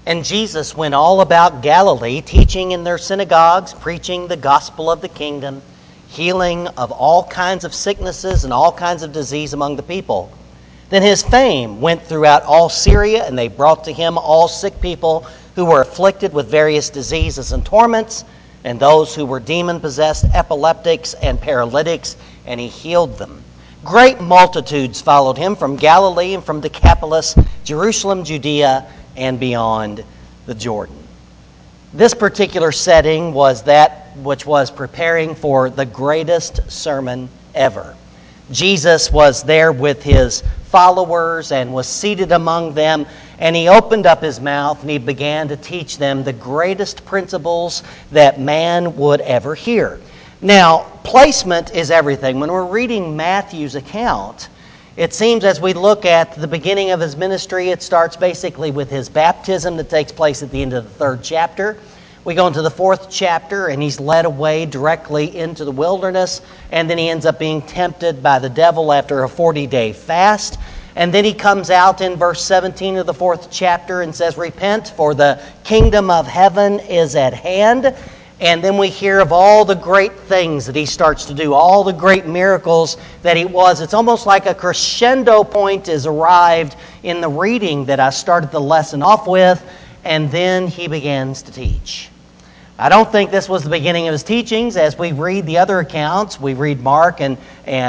And Jesus went all about Galilee, teaching in their synagogues, preaching the gospel of the kingdom, healing of all kinds of sicknesses and all kinds of disease among the people. Then his fame went throughout all Syria, and they brought to him all sick people who were afflicted with various diseases and torments, and those who were demon-possessed, epileptics, and paralytics, and he healed them. Great multitudes followed him from Galilee and from Decapolis, Jerusalem, Judea, and beyond the Jordan. This particular setting was that which was preparing for the greatest sermon ever. Jesus was there with his followers and was seated among them, and he opened up his mouth and he began to teach them the greatest principles that man would ever hear. Now, placement is everything. When we're reading Matthew's account, it seems as we look at the beginning of his ministry, it starts basically with his baptism that takes place at the end of the 3rd chapter. We go into the 4th chapter, and he's led away directly into the wilderness, and then he ends up being tempted by the devil after a 40-day fast. And then he comes out in verse 17 of the 4th chapter and says, "Repent, for the kingdom of heaven is at hand." And then we hear of all the great things that he starts to do, all the great miracles that he was. It's almost like a crescendo point is arrived in the reading that I started the lesson off with, and then he begins to teach. I don't think this was the beginning of his teachings. As we read the other accounts, we read Mark and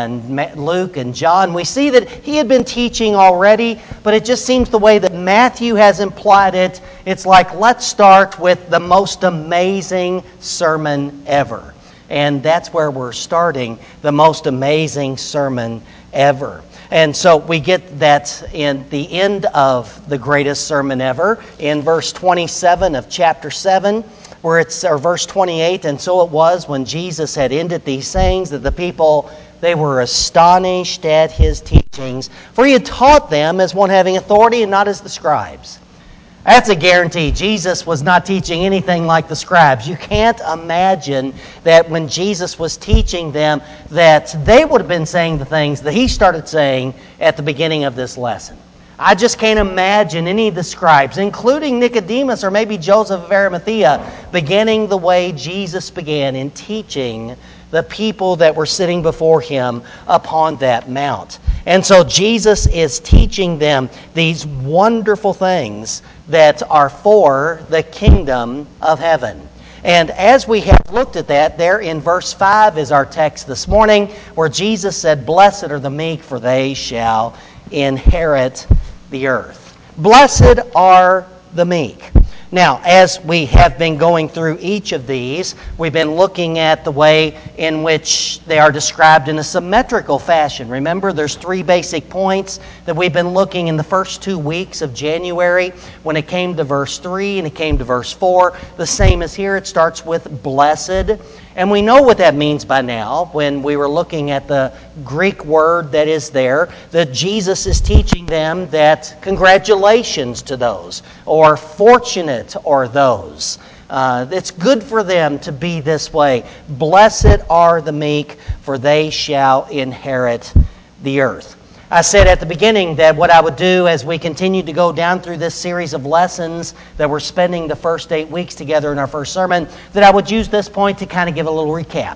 Luke and John, we see that he had been teaching already, but it just seems the way that Matthew has implied it, it's like, let's start with the most amazing sermon ever. And that's where we're starting, the most amazing sermon ever. And so we get that in the end of the greatest sermon ever, in verse 27 of chapter 7, where it's, or verse 28, "And so it was when Jesus had ended these sayings that the people, they were astonished at his teachings, for he had taught them as one having authority and not as the scribes." That's a guarantee. Jesus was not teaching anything like the scribes. You can't imagine that when Jesus was teaching them that they would have been saying the things that he started saying at the beginning of this lesson. I just can't imagine any of the scribes, including Nicodemus or maybe Joseph of Arimathea, beginning the way Jesus began in teaching the people that were sitting before him upon that mount. And so Jesus is teaching them these wonderful things that are for the kingdom of heaven. And as we have looked at that, there in verse 5 is our text this morning, where Jesus said, "Blessed are the meek, for they shall inherit the earth." Blessed are the meek. Now, as we have been going through each of these, we've been looking at the way in which they are described in a symmetrical fashion. Remember, there's 3 basic points that we've been looking in the first 2 weeks of January. When it came to verse 3 and it came to verse 4, the same as here. It starts with blessed. And we know what that means by now when we were looking at the Greek word that is there, that Jesus is teaching them that congratulations to those, or fortunate are those. It's good for them to be this way. Blessed are the meek, for they shall inherit the earth. I said at the beginning that what I would do as we continue to go down through this series of lessons that we're spending the first 8 weeks together in our first sermon, that I would use this point to kind of give a little recap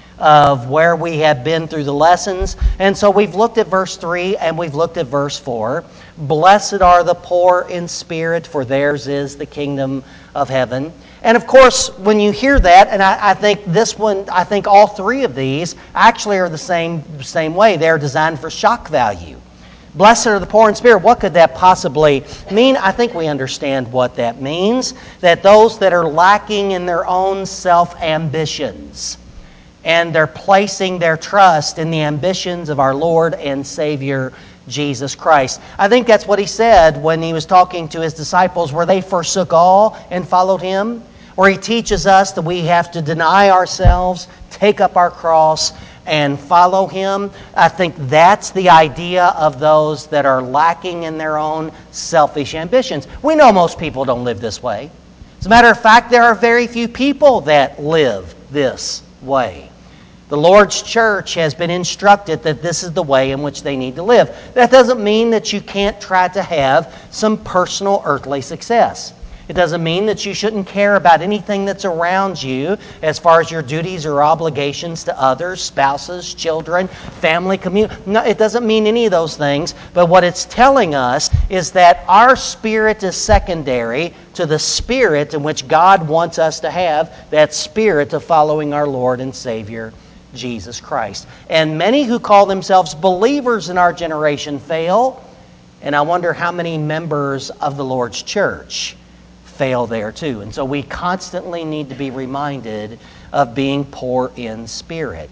of where we have been through the lessons. And so we've looked at verse 3 and we've looked at verse 4. Blessed are the poor in spirit, for theirs is the kingdom of heaven. And of course, when you hear that, and I think this one, I think all 3 of these actually are the same way. They're designed for shock value. Blessed are the poor in spirit. What could that possibly mean? I think we understand what that means. That those that are lacking in their own self-ambitions, and they're placing their trust in the ambitions of our Lord and Savior, Jesus Christ. I think that's what he said when he was talking to his disciples, where they forsook all and followed him. Where he teaches us that we have to deny ourselves, take up our cross, and follow him. I think that's the idea of those that are lacking in their own selfish ambitions. We know most people don't live this way. As a matter of fact, there are very few people that live this way. The Lord's church has been instructed that this is the way in which they need to live. That doesn't mean that you can't try to have some personal earthly success. It doesn't mean that you shouldn't care about anything that's around you as far as your duties or obligations to others, spouses, children, family, community. No, it doesn't mean any of those things. But what it's telling us is that our spirit is secondary to the spirit in which God wants us to have, that spirit of following our Lord and Savior, Jesus Christ. And many who call themselves believers in our generation fail. And I wonder how many members of the Lord's church fail there too. And so we constantly need to be reminded of being poor in spirit.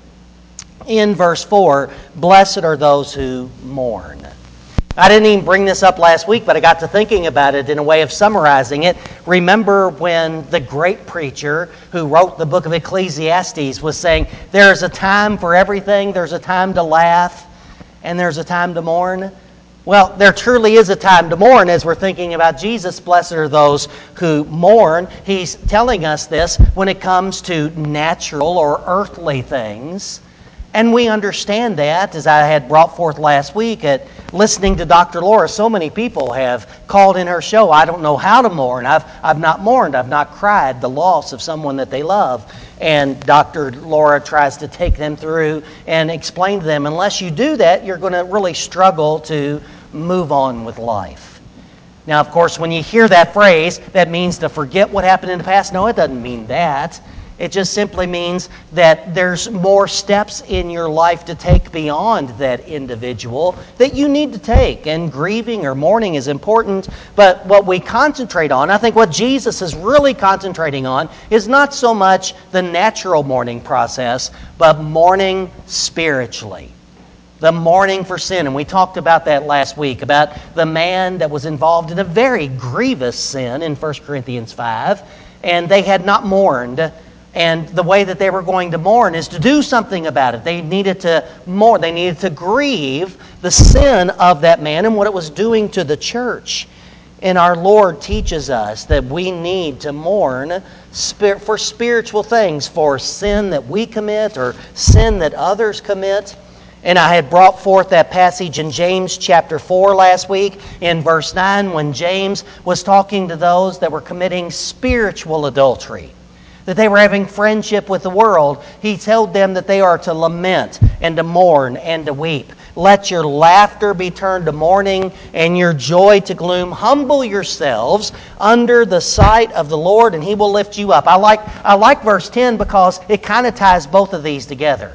In verse 4, blessed are those who mourn. I didn't even bring this up last week, but I got to thinking about it in a way of summarizing it. Remember when the great preacher who wrote the book of Ecclesiastes was saying, there's a time for everything, there's a time to laugh, and there's a time to mourn? Well, there truly is a time to mourn as we're thinking about Jesus. Blessed are those who mourn. He's telling us this when it comes to natural or earthly things. And we understand that, as I had brought forth last week at listening to Dr. Laura. So many people have called in her show, I don't know how to mourn. I've not mourned. I've not cried the loss of someone that they love. And Dr. Laura tries to take them through and explain to them, unless you do that, you're going to really struggle to move on with life. Now, of course, when you hear that phrase, that means to forget what happened in the past. No, it doesn't mean that. It just simply means that there's more steps in your life to take beyond that individual that you need to take. And grieving or mourning is important. But what we concentrate on, I think what Jesus is really concentrating on, is not so much the natural mourning process, but mourning spiritually. The mourning for sin. And we talked about that last week, about the man that was involved in a very grievous sin in 1 Corinthians 5. And they had not mourned. And the way that they were going to mourn is to do something about it. They needed to mourn. They needed to grieve the sin of that man and what it was doing to the church. And our Lord teaches us that we need to mourn for spiritual things, for sin that we commit or sin that others commit. And I had brought forth that passage in James chapter 4 last week in verse 9 when James was talking to those that were committing spiritual adultery, that they were having friendship with the world. He told them that they are to lament and to mourn and to weep. Let your laughter be turned to mourning and your joy to gloom. Humble yourselves under the sight of the Lord and He will lift you up. I like verse 10 because it kind of ties both of these together.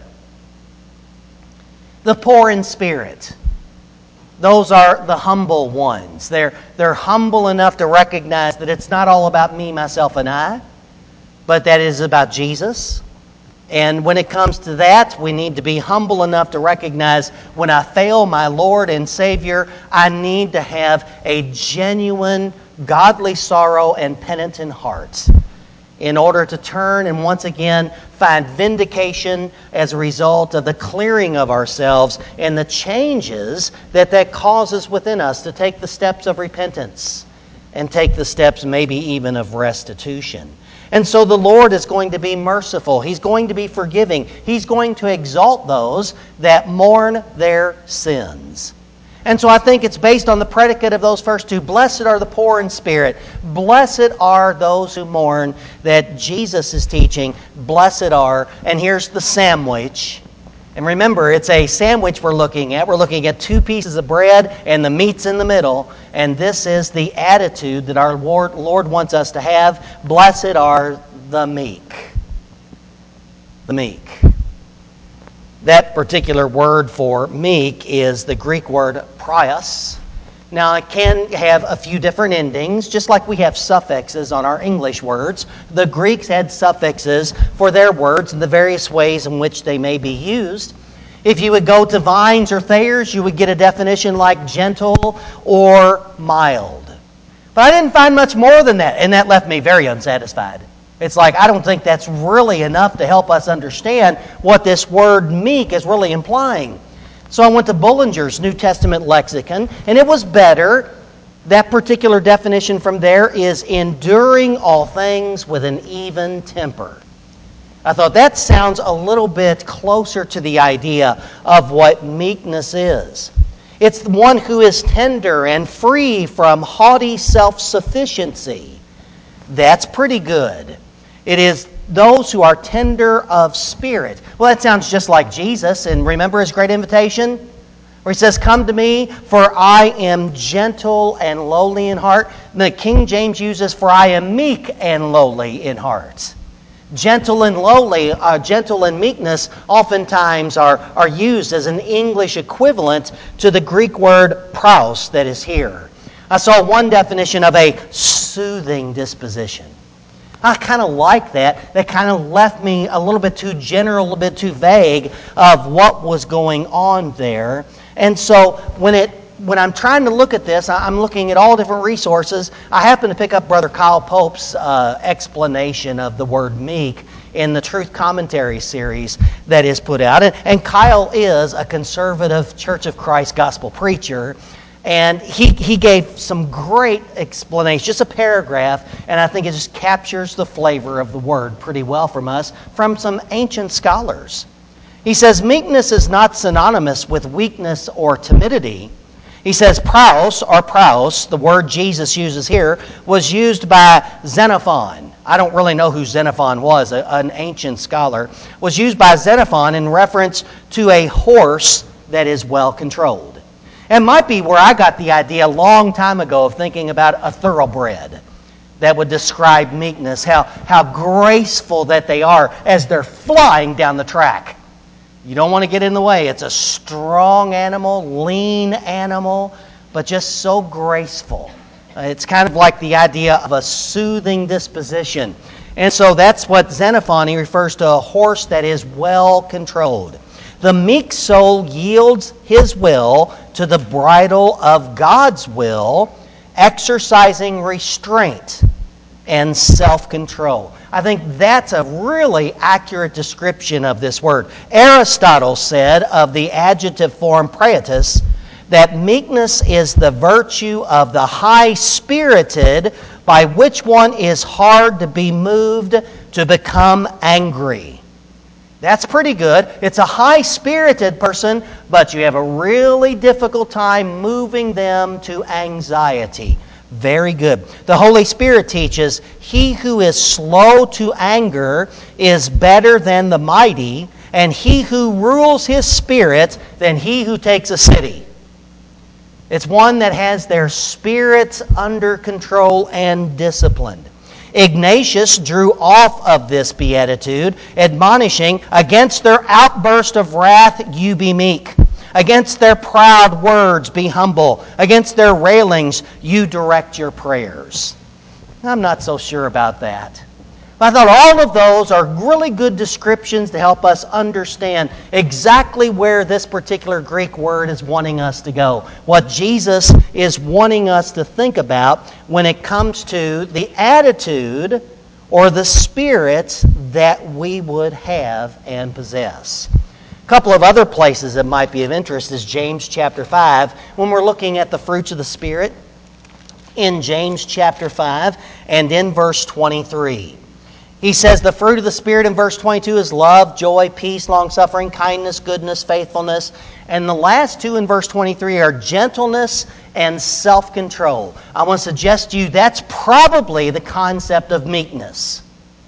The poor in spirit. Those are the humble ones. They're humble enough to recognize that it's not all about me, myself, and I, but that is about Jesus. And when it comes to that, we need to be humble enough to recognize when I fail my Lord and Savior, I need to have a genuine, godly sorrow and penitent heart in order to turn and once again find vindication as a result of the clearing of ourselves and the changes that causes within us to take the steps of repentance and take the steps maybe even of restitution. And so the Lord is going to be merciful. He's going to be forgiving. He's going to exalt those that mourn their sins. And so I think it's based on the predicate of those first two. Blessed are the poor in spirit. Blessed are those who mourn, that Jesus is teaching. Blessed are, and here's the sandwich. And remember, it's a sandwich we're looking at. We're looking at two pieces of bread and the meat's in the middle. And this is the attitude that our Lord wants us to have. Blessed are the meek. The meek. That particular word for meek is the Greek word prios. Now, it can have a few different endings, just like we have suffixes on our English words. The Greeks had suffixes for their words in the various ways in which they may be used. If you would go to Vines or Thayer's, you would get a definition like gentle or mild. But I didn't find much more than that, and that left me very unsatisfied. It's like, I don't think that's really enough to help us understand what this word meek is really implying. So I went to Bullinger's New Testament lexicon, and it was better. That particular definition from there is enduring all things with an even temper. I thought that sounds a little bit closer to the idea of what meekness is. It's the one who is tender and free from haughty self-sufficiency. That's pretty good. It is those who are tender of spirit. Well, that sounds just like Jesus. And remember his great invitation? Where he says, "Come to me, for I am gentle and lowly in heart." And the King James uses, "For I am meek and lowly in heart." Gentle and lowly, gentle and meekness oftentimes are used as an English equivalent to the Greek word praus that is here. I saw one definition of a soothing disposition. I kind of like that. That kind of left me a little bit too general, a little bit too vague of what was going on there. And so when I'm trying to look at this, I'm looking at all different resources. I happen to pick up Brother Kyle Pope's explanation of the word meek in the Truth Commentary series that is put out. And Kyle is a conservative Church of Christ gospel preacher. And he gave some great explanation, just a paragraph, and I think it just captures the flavor of the word pretty well from some ancient scholars. He says, meekness is not synonymous with weakness or timidity. He says praus, the word Jesus uses here, was used by Xenophon. I don't really know who Xenophon was, an ancient scholar. Was used by Xenophon in reference to a horse that is well controlled. It might be where I got the idea a long time ago of thinking about a thoroughbred that would describe meekness, how graceful that they are as they're flying down the track. You don't want to get in the way. It's a strong animal, lean animal, but just so graceful. It's kind of like the idea of a soothing disposition. And so that's what Xenophon, he refers to a horse that is well controlled. The meek soul yields his will to the bridle of God's will, exercising restraint and self-control. I think that's a really accurate description of this word. Aristotle said of the adjective form praetus that meekness is the virtue of the high-spirited by which one is hard to be moved to become angry. That's pretty good. It's a high-spirited person, but you have a really difficult time moving them to anxiety. Very good. The Holy Spirit teaches, he who is slow to anger is better than the mighty, and he who rules his spirit than he who takes a city. It's one that has their spirits under control and disciplined. Ignatius drew off of this beatitude, admonishing, against their outburst of wrath you be meek. Against their proud words, be humble. Against their railings, you direct your prayers. I'm not so sure about that. I thought all of those are really good descriptions to help us understand exactly where this particular Greek word is wanting us to go. What Jesus is wanting us to think about when it comes to the attitude or the spirit that we would have and possess. A couple of other places that might be of interest is James chapter 5. When we're looking at the fruits of the Spirit, in James chapter 5 and in verse 23. He says the fruit of the Spirit in verse 22 is love, joy, peace, long-suffering, kindness, goodness, faithfulness. And the last two in verse 23 are gentleness and self-control. I want to suggest to you that's probably the concept of meekness.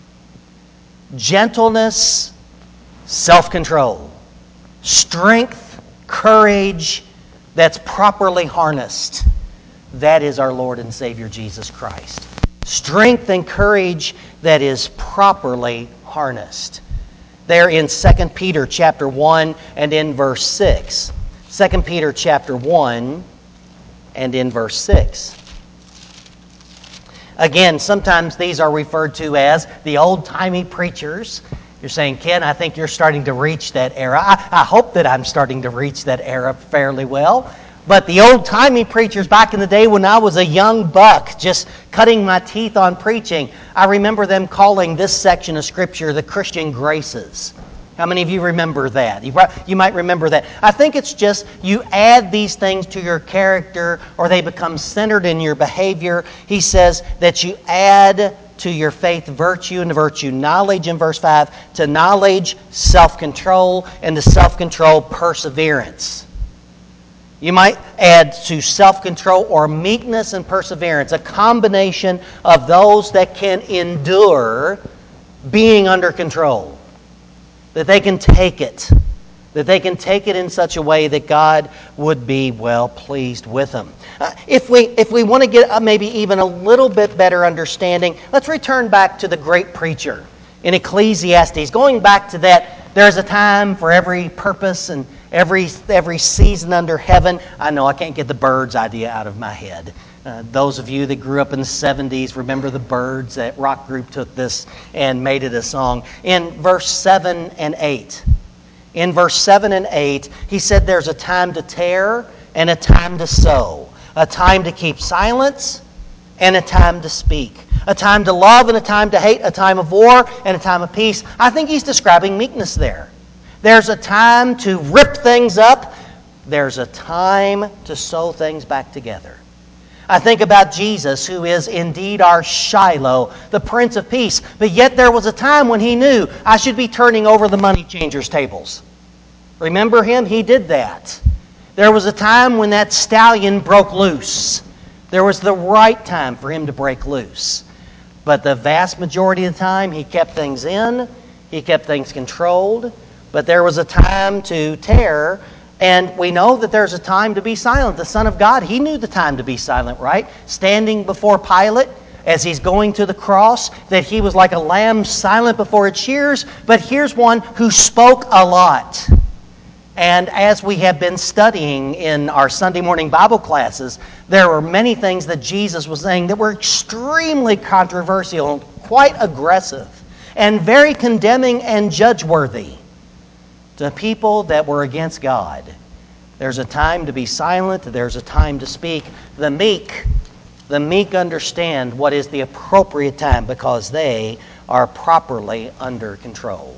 Gentleness, self-control. Strength, courage that's properly harnessed. That is our Lord and Savior Jesus Christ. Strength and courage that is properly harnessed. There in 2 Peter chapter 1 and in verse 6. 2 Peter chapter 1 and in verse 6. Again, sometimes these are referred to as the old-timey preachers. You're saying, Ken, I think you're starting to reach that era. I hope that I'm starting to reach that era fairly well. But the old-timey preachers back in the day when I was a young buck just cutting my teeth on preaching, I remember them calling this section of Scripture the Christian graces. How many of you remember that? You might remember that. I think it's just you add these things to your character or they become centered in your behavior. He says that you add to your faith virtue, and to virtue knowledge in verse 5, to knowledge self-control, and to self-control perseverance. You might add to self-control or meekness and perseverance, a combination of those that can endure being under control, that they can take it, in such a way that God would be well pleased with them. If we want to get maybe even a little bit better understanding, let's return back to the great preacher in Ecclesiastes, going back to that there's a time for every purpose and every season under heaven. I know I can't get the Birds idea out of my head. Those of you that grew up in the 70s remember the Birds. That rock group took this and made it a song. In verse 7 and 8, he said there's a time to tear and a time to sow, a time to keep silence and a time to speak, a time to love and a time to hate, a time of war and a time of peace. I think he's describing meekness there. There's a time to rip things up. There's a time to sew things back together. I think about Jesus, who is indeed our Shiloh, the Prince of Peace. But yet there was a time when he knew I should be turning over the money changers' tables. Remember him? He did that. There was a time when that stallion broke loose. There was the right time for him to break loose. But the vast majority of the time, he kept things in. He kept things controlled. But there was a time to tear, and we know that there's a time to be silent. The Son of God, he knew the time to be silent, right? Standing before Pilate as he's going to the cross, that he was like a lamb silent before its shears. But here's one who spoke a lot. And as we have been studying in our Sunday morning Bible classes, there were many things that Jesus was saying that were extremely controversial, quite aggressive, and very condemning and judge-worthy to people that were against God. There's a time to be silent. There's a time to speak. The meek understand what is the appropriate time because they are properly under control.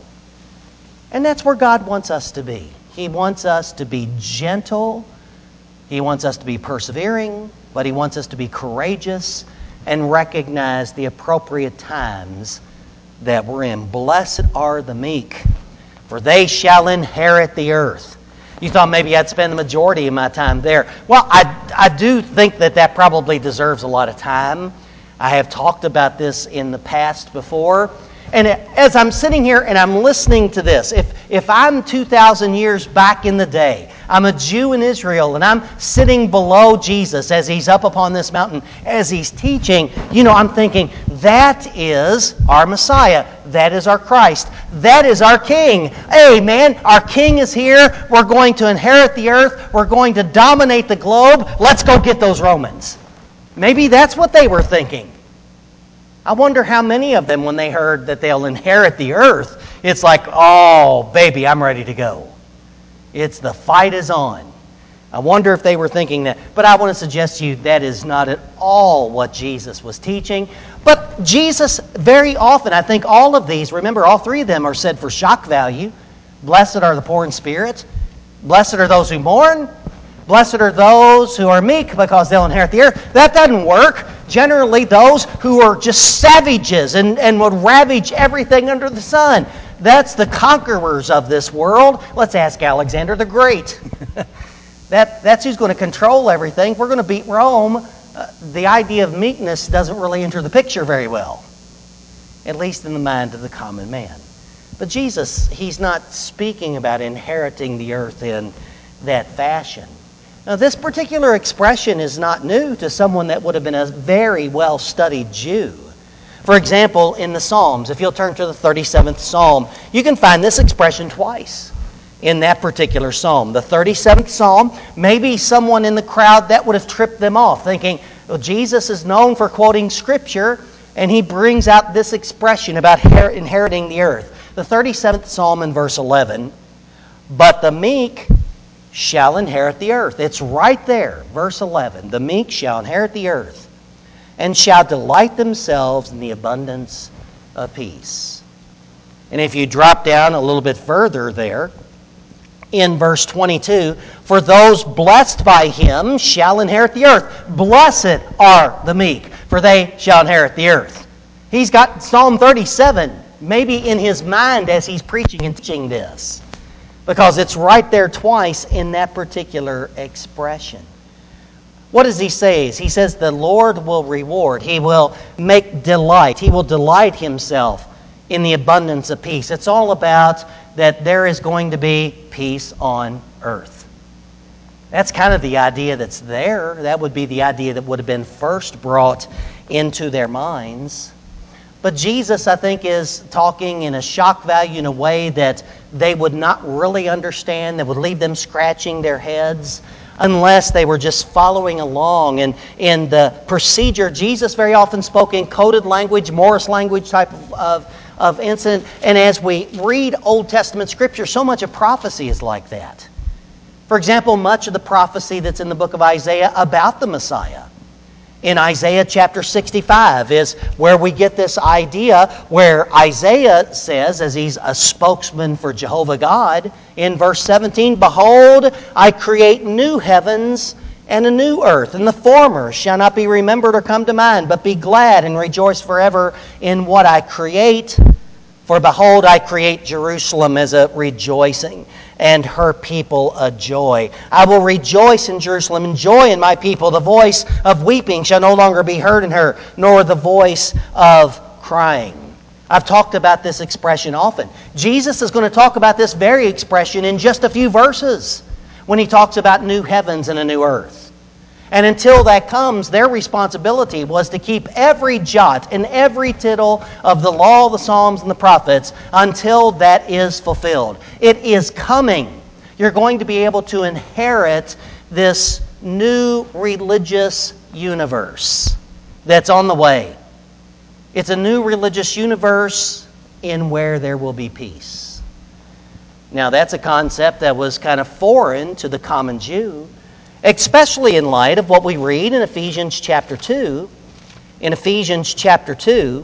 And that's where God wants us to be. He wants us to be gentle. He wants us to be persevering, but He wants us to be courageous and recognize the appropriate times that we're in. Blessed are the meek, for they shall inherit the earth. You thought maybe I'd spend the majority of my time there. Well, I do think that probably deserves a lot of time. I have talked about this in the past before. And as I'm sitting here and I'm listening to this, if I'm 2,000 years back in the day, I'm a Jew in Israel, and I'm sitting below Jesus as He's up upon this mountain, as He's teaching, I'm thinking, that is our Messiah. That is our Christ. That is our King. Hey, man, our King is here. We're going to inherit the earth. We're going to dominate the globe. Let's go get those Romans. Maybe that's what they were thinking. I wonder how many of them, when they heard that they'll inherit the earth, it's like, oh, baby, I'm ready to go. It's the fight is on. I wonder if they were thinking that. But I want to suggest to you that is not at all what Jesus was teaching. But Jesus, very often, I think all of these, remember, all three of them are said for shock value. Blessed are the poor in spirit. Blessed are those who mourn. Blessed are those who are meek because they'll inherit the earth. That doesn't work. Generally, those who are just savages and would ravage everything under the sun. That's the conquerors of this world. Let's ask Alexander the Great. That's who's going to control everything. If we're going to beat Rome, the idea of meekness doesn't really enter the picture very well, at least in the mind of the common man. But Jesus, He's not speaking about inheriting the earth in that fashion. Now, this particular expression is not new to someone that would have been a very well-studied Jew. For example, in the Psalms, if you'll turn to the 37th Psalm, you can find this expression twice in that particular Psalm. The 37th Psalm, maybe someone in the crowd that would have tripped them off, thinking, well, Jesus is known for quoting Scripture, and He brings out this expression about inheriting the earth. The 37th Psalm in verse 11, but the meek shall inherit the earth. It's right there, verse 11. The meek shall inherit the earth and shall delight themselves in the abundance of peace. And if you drop down a little bit further there, in verse 22, for those blessed by Him shall inherit the earth. Blessed are the meek, for they shall inherit the earth. He's got Psalm 37 maybe in his mind as he's preaching and teaching this. because it's right there twice in that particular expression. What does he say? He says the Lord will reward. He will make delight. He will delight himself in the abundance of peace. It's all about that there is going to be peace on earth. That's kind of the idea that's there. That would be the idea that would have been first brought into their minds. But Jesus, I think, is talking in a shock value in a way that they would not really understand, that would leave them scratching their heads unless they were just following along. And in the procedure, Jesus very often spoke in coded language, Morse language type of incident. And as we read Old Testament Scripture, so much of prophecy is like that. For example, much of the prophecy that's in the book of Isaiah about the Messiah. In Isaiah chapter 65 is where we get this idea where Isaiah says, as he's a spokesman for Jehovah God, in verse 17, "Behold, I create new heavens and a new earth, and the former shall not be remembered or come to mind, but be glad and rejoice forever in what I create. For behold, I create Jerusalem as a rejoicing, and her people a joy. I will rejoice in Jerusalem and joy in my people. The voice of weeping shall no longer be heard in her, nor the voice of crying." I've talked about this expression often. Jesus is going to talk about this very expression in just a few verses when he talks about new heavens and a new earth. And until that comes, their responsibility was to keep every jot and every tittle of the law, the Psalms, and the prophets until that is fulfilled. It is coming. You're going to be able to inherit this new religious universe that's on the way. It's a new religious universe in where there will be peace. Now, that's a concept that was kind of foreign to the common Jew, especially in light of what we read in Ephesians chapter 2. In Ephesians chapter 2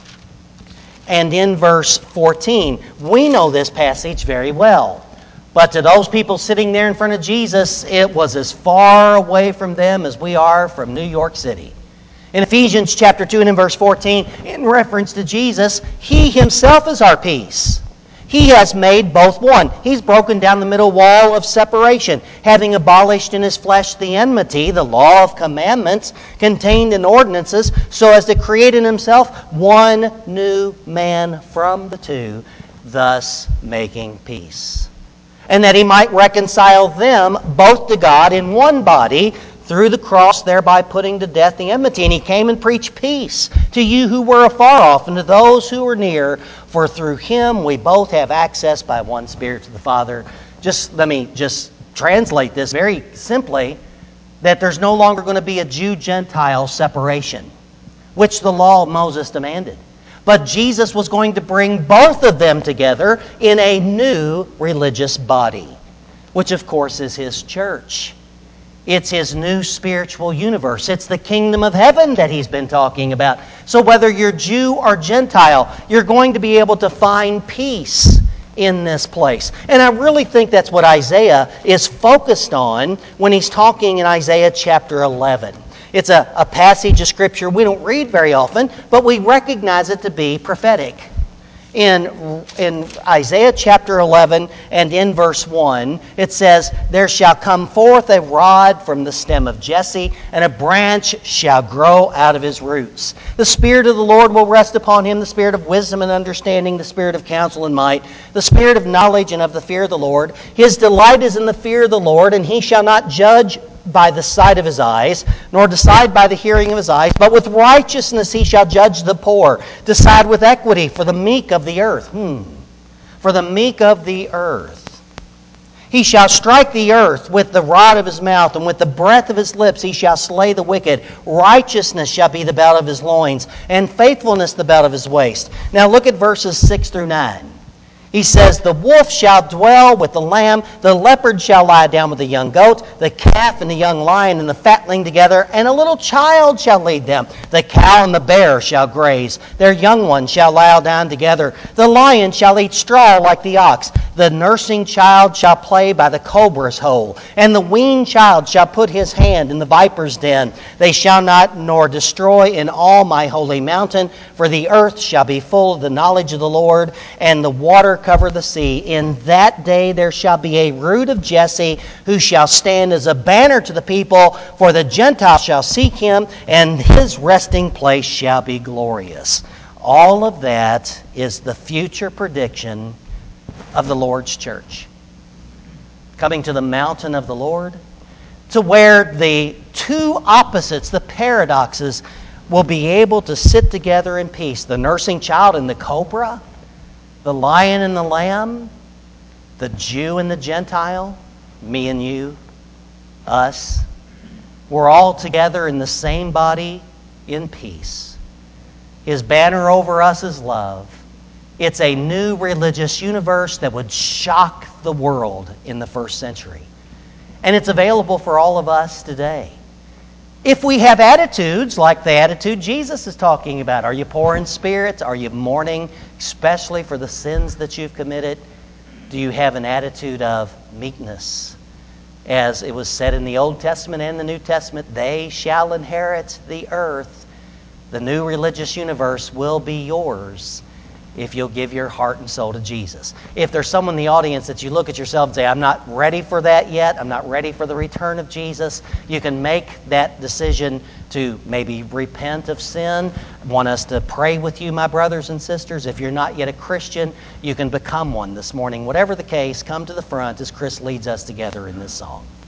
and in verse 14. We know this passage very well. But to those people sitting there in front of Jesus, it was as far away from them as we are from New York City. In Ephesians chapter 2 and in verse 14, in reference to Jesus, He Himself is our peace. He has made both one. He's broken down the middle wall of separation, having abolished in His flesh the enmity, the law of commandments contained in ordinances, so as to create in Himself one new man from the two, thus making peace. And that He might reconcile them both to God in one body through the cross, thereby putting to death the enmity. And He came and preached peace to you who were afar off and to those who were near. For through Him we both have access by one Spirit to the Father. Let me translate this very simply, that there's no longer going to be a Jew-Gentile separation, which the law of Moses demanded. But Jesus was going to bring both of them together in a new religious body, which of course is His church. It's His new spiritual universe. It's the kingdom of heaven that He's been talking about. So whether you're Jew or Gentile, you're going to be able to find peace in this place. And I really think that's what Isaiah is focused on when he's talking in Isaiah chapter 11. It's a passage of Scripture we don't read very often, but we recognize it to be prophetic. In Isaiah chapter 11 and in verse 1, it says, "There shall come forth a rod from the stem of Jesse, and a branch shall grow out of his roots. The Spirit of the Lord will rest upon him, the Spirit of wisdom and understanding, the Spirit of counsel and might, the Spirit of knowledge and of the fear of the Lord. His delight is in the fear of the Lord, and he shall not judge by the sight of his eyes, nor decide by the hearing of his eyes, but with righteousness he shall judge the poor, decide with equity for the meek of the earth." For the meek of the earth. "He shall strike the earth with the rod of his mouth, and with the breath of his lips he shall slay the wicked. Righteousness shall be the belt of his loins, and faithfulness the belt of his waist." Now look at verses 6 through 9. He says, "The wolf shall dwell with the lamb, the leopard shall lie down with the young goat, the calf and the young lion and the fatling together, and a little child shall lead them. The cow and the bear shall graze, their young ones shall lie down together. The lion shall eat straw like the ox, The nursing child shall play by the cobra's hole, and the weaned child shall put his hand in the viper's den. They shall not nor destroy in all my holy mountain, for the earth shall be full of the knowledge of the Lord, and the water cover the sea. In that day there shall be a root of Jesse, who shall stand as a banner to the people, for the Gentiles shall seek him, and his resting place shall be glorious. All of that is the future prediction of the Lord's church. Coming to the mountain of the Lord, to where the two opposites, the paradoxes, will be able to sit together in peace. The nursing child and the cobra, the lion and the lamb, the Jew and the Gentile, me and you, us. We're all together in the same body in peace. His banner over us is love. It's a new religious universe that would shock the world in the first century. And it's available for all of us today. If we have attitudes like the attitude Jesus is talking about, are you poor in spirit? Are you mourning especially for the sins that you've committed? Do you have an attitude of meekness? As it was said in the Old Testament and the New Testament, they shall inherit the earth. The new religious universe will be yours if you'll give your heart and soul to Jesus. If there's someone in the audience that you look at yourself and say, I'm not ready for that yet, I'm not ready for the return of Jesus, you can make that decision to maybe repent of sin. I want us to pray with you, my brothers and sisters. If you're not yet a Christian, you can become one this morning. Whatever the case, come to the front as Chris leads us together in this song.